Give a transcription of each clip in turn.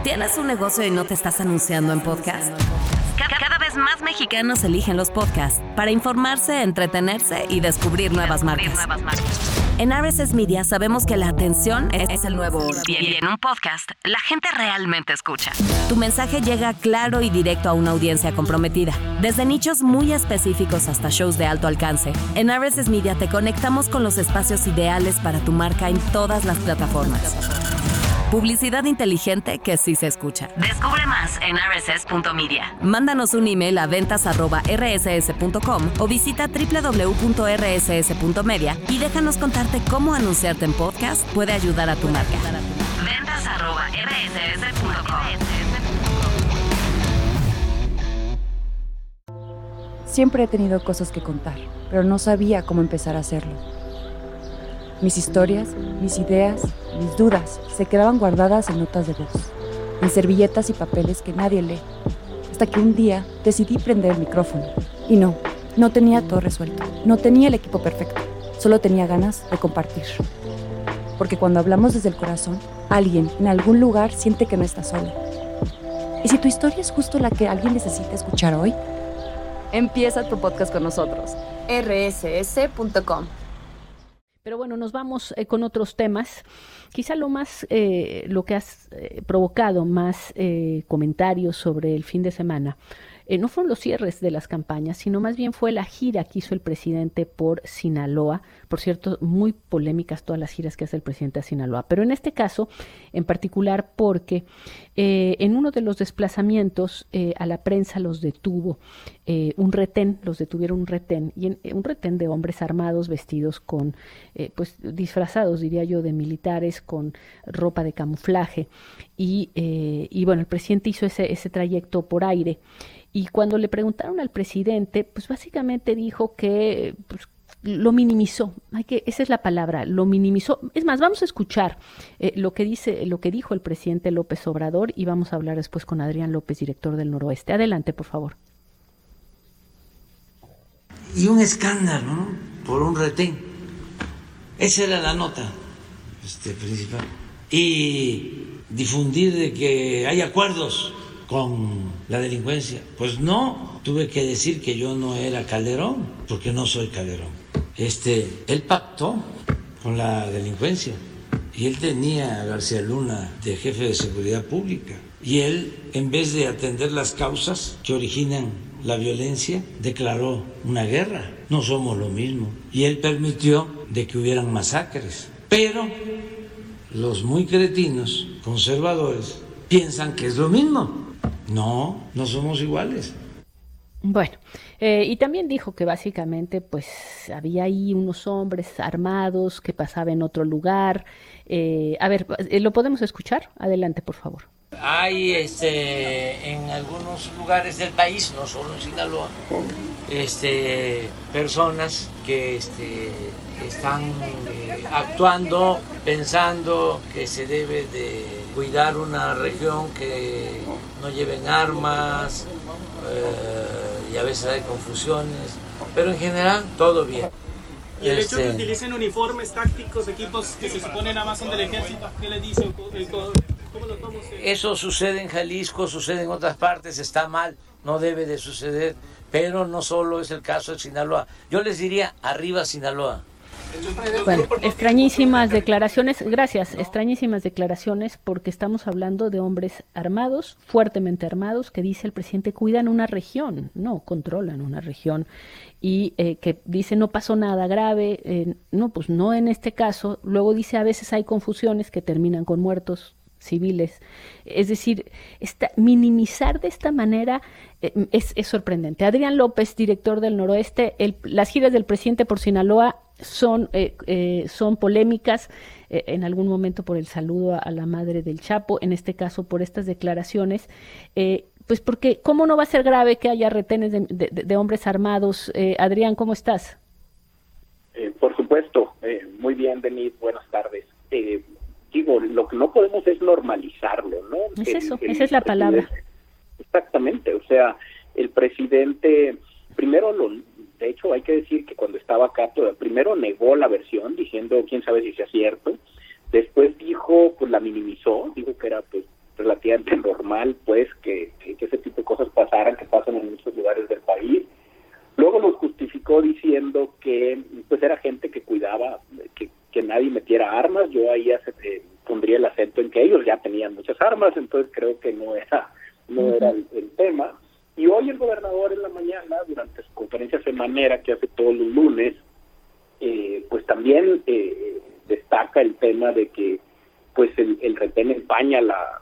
¿Tienes un negocio y no te estás anunciando en podcast? Cada vez más mexicanos eligen los podcasts para informarse, entretenerse y descubrir nuevas marcas. En RSS Media sabemos que la atención es el nuevo oro. Y en un podcast, la gente realmente escucha. Tu mensaje llega claro y directo a una audiencia comprometida. Desde nichos muy específicos hasta shows de alto alcance, en RSS Media te conectamos con los espacios ideales para tu marca en todas las plataformas. Publicidad inteligente que sí se escucha. Descubre más en rss.media. Mándanos un email a ventas@rss.com o visita www.rss.media y déjanos contarte cómo anunciarte en podcast puede ayudar a tu marca. ventas@rss.com. Siempre he tenido cosas que contar, pero no sabía cómo empezar a hacerlo. Mis historias, mis ideas, mis dudas se quedaban guardadas en notas de voz, en servilletas y papeles que nadie lee, hasta que un día decidí prender el micrófono. Y no tenía todo resuelto, no tenía el equipo perfecto, solo tenía ganas de compartir. Porque cuando hablamos desde el corazón, alguien en algún lugar siente que no está solo. ¿Y si tu historia es justo la que alguien necesita escuchar hoy? Empieza tu podcast con nosotros, rss.com. Pero bueno, nos vamos con otros temas. Quizá lo que has provocado más comentarios sobre el fin de semana no fueron los cierres de las campañas, sino más bien fue la gira que hizo el presidente por Sinaloa. Por cierto, muy polémicas todas las giras que hace el presidente a Sinaloa, pero en este caso en particular porque en uno de los desplazamientos a la prensa los detuvieron un retén, y un retén de hombres armados vestidos con, disfrazados, diría yo, de militares con ropa de camuflaje, y bueno, el presidente hizo ese trayecto por aire. Y cuando le preguntaron al presidente, pues básicamente dijo que lo minimizó. Esa es la palabra, lo minimizó. Es más, vamos a escuchar lo que dijo el presidente López Obrador y vamos a hablar después con Adrián López, director del Noroeste. Adelante, por favor. Y un escándalo, ¿no? Por un retén. Esa era la nota principal. Y difundir de que hay acuerdos con la delincuencia. Pues no, tuve que decir que yo no era Calderón, porque no soy Calderón. Él pactó con la delincuencia y él tenía a García Luna de jefe de seguridad pública. Y él, en vez de atender las causas que originan la violencia, declaró una guerra. No somos lo mismo. Y él permitió de que hubieran masacres. Pero los muy cretinos, conservadores, piensan que es lo mismo. No somos iguales. Bueno, y también dijo que básicamente pues había ahí unos hombres armados que pasaban en otro lugar. A ver, ¿lo podemos escuchar? Adelante, por favor. Hay en algunos lugares del país, no solo en Sinaloa, personas que están actuando pensando que se debe de cuidar una región, que no lleven armas, y a veces hay confusiones, pero en general todo bien. Y el hecho de que utilicen uniformes tácticos, equipos que se suponen nada más son del ejército, ¿qué le dice? ¿Cómo lo toma usted? Eso sucede en Jalisco, sucede en otras partes, está mal, no debe de suceder, pero no solo es el caso de Sinaloa. Yo les diría, arriba Sinaloa. Bueno, extrañísimas declaraciones, gracias, extrañísimas declaraciones, porque estamos hablando de hombres armados, fuertemente armados, que dice el presidente cuidan una región, no controlan una región, y que dice no pasó nada grave, no, pues no en este caso. Luego dice a veces hay confusiones que terminan con muertos civiles. Es decir, minimizar de esta manera es sorprendente. Adrián López, director del Noroeste, las giras del presidente por Sinaloa son polémicas, en algún momento por el saludo a la madre del Chapo, en este caso por estas declaraciones, pues porque ¿cómo no va a ser grave que haya retenes de hombres armados? Adrián, ¿cómo estás? Por supuesto, muy bien, Denise, buenas tardes. Digo, lo que no podemos es normalizarlo, ¿no? Esa es la palabra. Exactamente, o sea, el presidente, primero, de hecho hay que decir que cuando estaba acá, primero negó la versión, diciendo quién sabe si sea cierto, después dijo, pues la minimizó, dijo que era pues relativamente normal, pues, que ese tipo de cosas pasaran, que pasan en muchos lugares del país. Luego los justificó diciendo que pues era gente que cuidaba que nadie metiera armas. Yo ahí pondría el acento en que ellos ya tenían muchas armas, entonces creo que no era el tema. Y hoy el gobernador en la mañana, durante su conferencia semanera que hace todos los lunes, pues también destaca el tema de que pues el retén empaña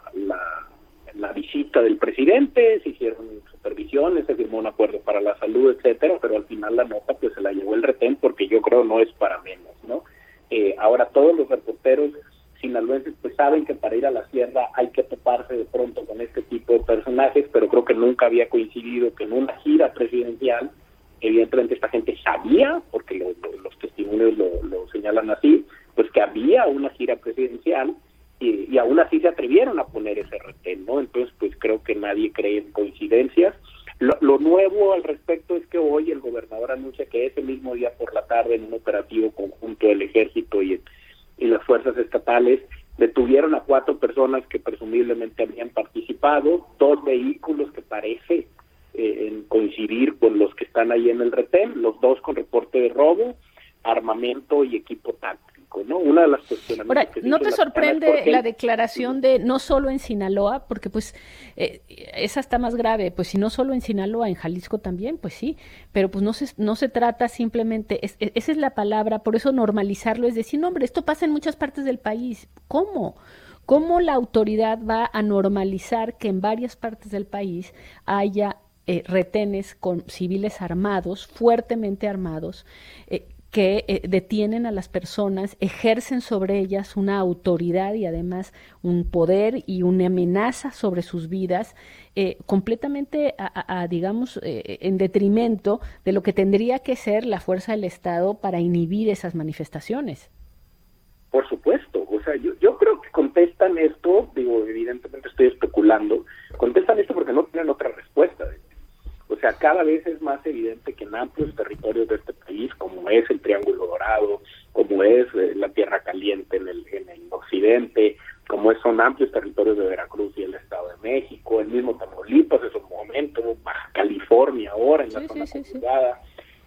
la visita del presidente, se hicieron supervisiones, se firmó un acuerdo para la salud, etcétera, pero al final la nota pues se la llevó el retén, porque yo creo no es para menos, ¿no? Ahora todos los reporteros sinaloenses pues saben que para ir a la sierra hay que toparse de pronto con este tipo de personajes, pero creo que nunca había coincidido que en una gira presidencial, evidentemente esta gente sabía, porque los testimonios lo señalan así, pues que había una gira presidencial, y aún así se atrevieron a poner ese retén, ¿no? Entonces, pues creo que nadie cree en coincidencias. Lo nuevo al respecto es que hoy el gobernador anuncia que ese mismo día por la tarde, en un operativo conjunto del Ejército y las fuerzas estatales, detuvieron a 4 personas que presumiblemente habían participado, 2 vehículos que parece coincidir con los que están ahí en el retén, los 2 con reporte de robo, armamento y equipo táctico, ¿no? Una de las cuestiones. Ahora, ¿no te sorprende la declaración de no solo en Sinaloa? Porque pues esa está más grave, pues si no solo en Sinaloa, en Jalisco también, pues sí, pero pues no se trata simplemente, esa es la palabra, por eso normalizarlo es decir, no hombre, esto pasa en muchas partes del país. ¿Cómo? ¿Cómo la autoridad va a normalizar que en varias partes del país haya retenes con civiles armados, fuertemente armados, que detienen a las personas, ejercen sobre ellas una autoridad y además un poder y una amenaza sobre sus vidas, completamente, digamos, en detrimento de lo que tendría que ser la fuerza del Estado para inhibir esas manifestaciones? Por supuesto, o sea, yo creo que contestan esto, digo, evidentemente estoy especulando, contestan esto porque no tienen otra respuesta. O sea, cada vez es más evidente que en amplios territorios de este país, como es el Triángulo Dorado, como es la Tierra Caliente en el occidente, como son amplios territorios de Veracruz y el Estado de México, el mismo Tamaulipas en su momento, Baja California ahora en la zona conurbada,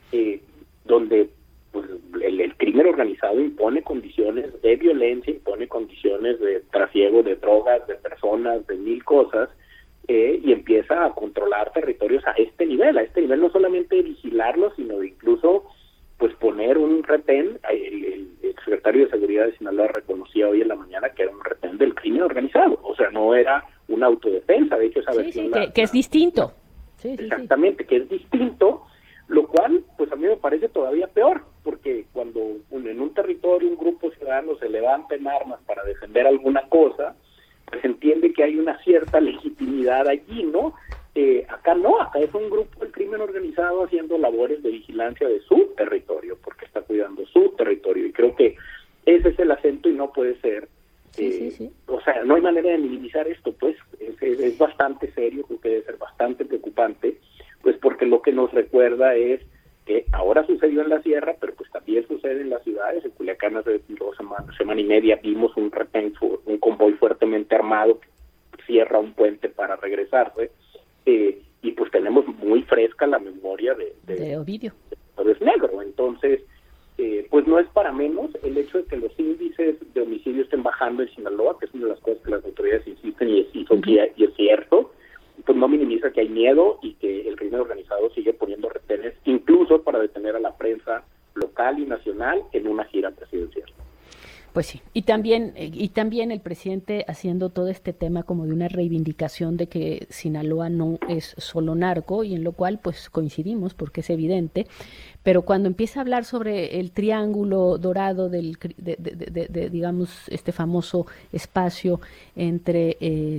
donde pues el crimen organizado impone condiciones de violencia, impone condiciones de trasiego de drogas, de personas, de mil cosas, y empieza a controlar territorios a este nivel no solamente de vigilarlos, sino de incluso pues poner un retén. El secretario de Seguridad de Sinaloa reconocía hoy en la mañana que era un retén del crimen organizado, o sea, no era una autodefensa, de hecho esa versión que es distinto. Exactamente, que es distinto, lo cual pues a mí me parece todavía peor, porque cuando en un territorio un grupo ciudadano se levanta en armas para defender alguna cosa, pues entiende que hay una cierta legitimidad allí, ¿no? Acá no, acá es un grupo del crimen organizado haciendo labores de vigilancia de su territorio, porque está cuidando su territorio, y creo que ese es el acento y no puede ser. O sea, no hay manera de minimizar esto, pues es bastante serio, creo que debe ser bastante preocupante, pues porque lo que nos recuerda es que ahora sucedió en la sierra, pero pues también sucede en las ciudades. En Culiacán hace 2 semanas, semana y media, vimos un convoy fuertemente armado que cierra un puente para regresarse, y pues tenemos muy fresca la memoria de Ovidio. Es negro, entonces pues no es para menos el hecho de que los índices de homicidios estén bajando en Sinaloa, que es una de las cosas que las autoridades insisten y es cierto, pues no minimiza que hay miedo y que el crimen organizado sigue poniendo retenes, incluso para detener a la prensa local y nacional en una gira presidencial. Pues sí, y también el presidente haciendo todo este tema como de una reivindicación de que Sinaloa no es solo narco, y en lo cual pues coincidimos porque es evidente, pero cuando empieza a hablar sobre el triángulo dorado de digamos este famoso espacio entre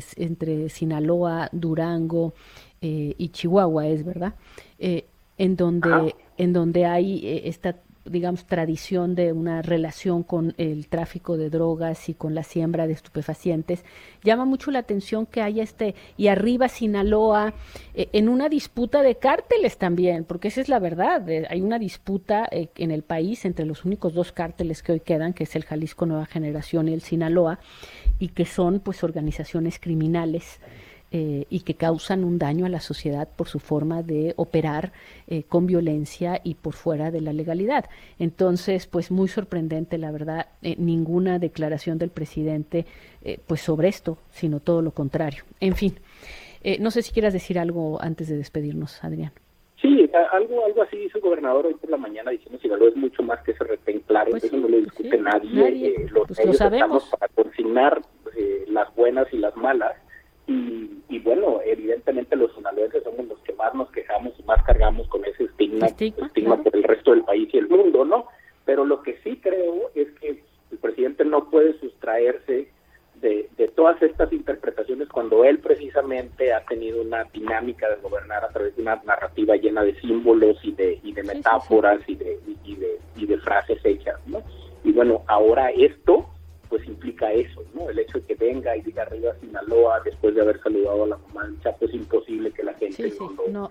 Sinaloa, Durango y Chihuahua, es verdad, en donde hay esta digamos, tradición de una relación con el tráfico de drogas y con la siembra de estupefacientes. Llama mucho la atención que haya y arriba Sinaloa, en una disputa de cárteles también, porque esa es la verdad, hay una disputa en el país entre los únicos dos cárteles que hoy quedan, que es el Jalisco Nueva Generación y el Sinaloa, y que son pues organizaciones criminales y que causan un daño a la sociedad por su forma de operar con violencia y por fuera de la legalidad. Entonces, pues muy sorprendente, la verdad, ninguna declaración del presidente pues sobre esto, sino todo lo contrario. En fin, no sé si quieras decir algo antes de despedirnos, Adrián. Sí, algo así hizo el gobernador hoy por la mañana diciendo que Sinaloa es mucho más que ese retén, claro, pues eso sí, no lo discute sí, nadie. Pues lo sabemos. Estamos para consignar las buenas y las malas. Y bueno, evidentemente los sinaloenses somos los que más nos quejamos y más cargamos con ese estigma claro, por el resto del país y el mundo, ¿no? Pero lo que sí creo es que el presidente no puede sustraerse de todas estas interpretaciones cuando él precisamente ha tenido una dinámica de gobernar a través de una narrativa llena de símbolos y de metáforas sí. y de frases hechas, ¿no? Y bueno, ahora esto pues implica eso, ¿no? El hecho de que venga y diga arriba Sinaloa después de haber saludado a la mamá del Chapo, es imposible que la gente no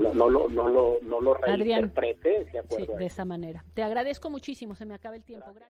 lo reinterprete de acuerdo de esa manera. Te agradezco muchísimo, se me acaba el tiempo. Gracias.